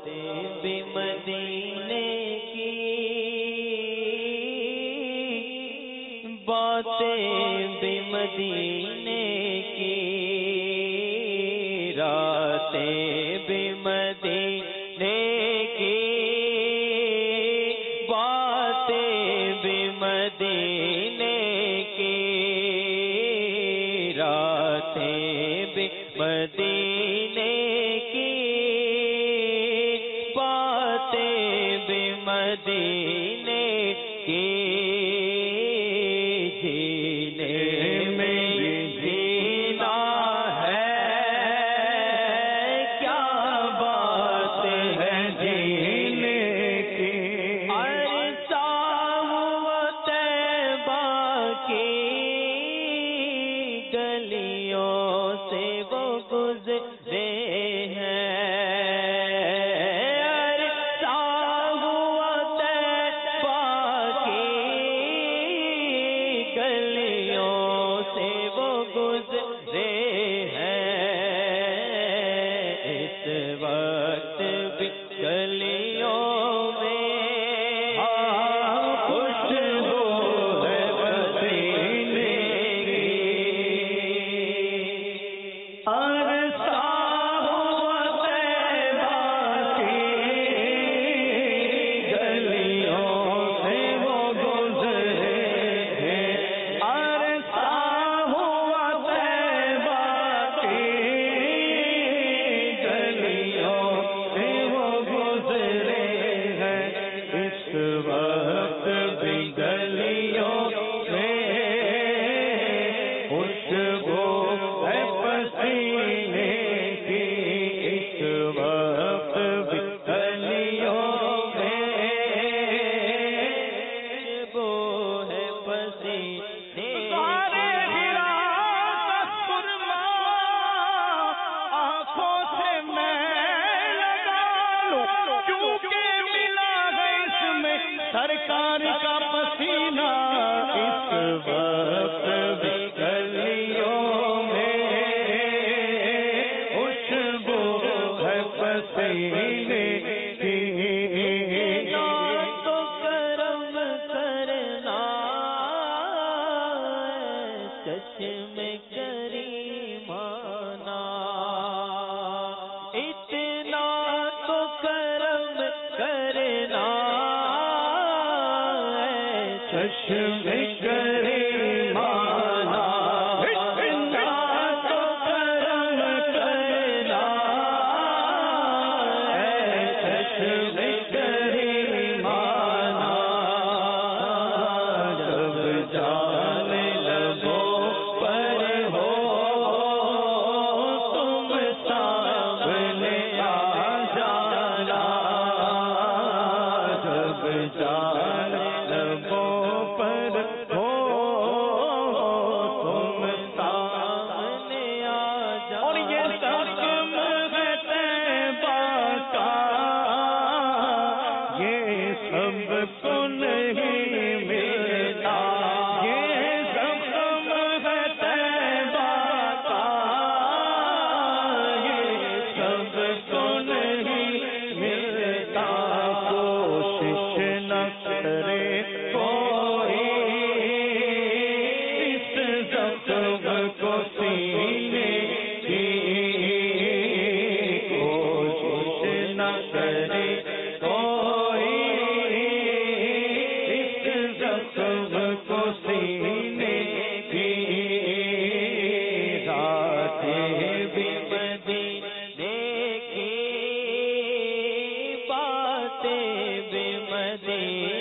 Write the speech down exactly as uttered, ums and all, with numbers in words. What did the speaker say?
بھی مدینے کی باتیں بھی مدینے کی راتیں بھی مدینے کی باتیں بھی مدینے کی راتیں بھی مدینے کی باتیں بھی مدینے کی جینے میں جینا ہے کیا بات ہے جینے کی عرصہ ہوا طیبہ کی گلیوں سے وہ گزرے ہیں سرکار کا پسینہ اس وقت بھی گلیوں میں خوشبو ہے پسینے کی تو کرم کرنا چشم کریمانہ اتنا تو کرم کرنا چشم کریمانہ اتنا تو کرم کرنا چشم کریمانہ جب جان لبوں پر ہو تم سامنے آ جانا جب جان لبوں پر ہو تم سامنے آ جانا اور یہ سکم ہے طیبہ کا یہ سب کو نہیں ملتا یہ سکم ہے طیبہ کا یہ سب کو نہیں ملتا کوشش نہ کرے کوئی اس زخم کو سینے کی کوشش نہ کرے کوئی اس زخم کو سینے کی راتیں بھی مدینے کی باتیں بھی مدینے